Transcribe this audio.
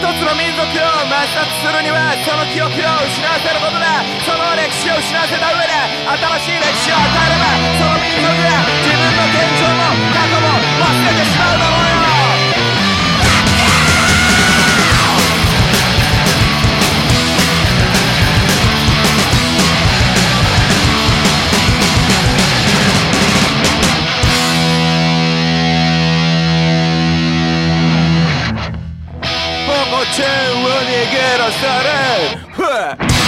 つの民族を抹殺するにはその記憶を失わせることだ。その歴史を失わせた上で新しい歴史を与えれば、その民族が自分の現状も過去も忘れてしまうだろうよ。チェーンを逃げ出され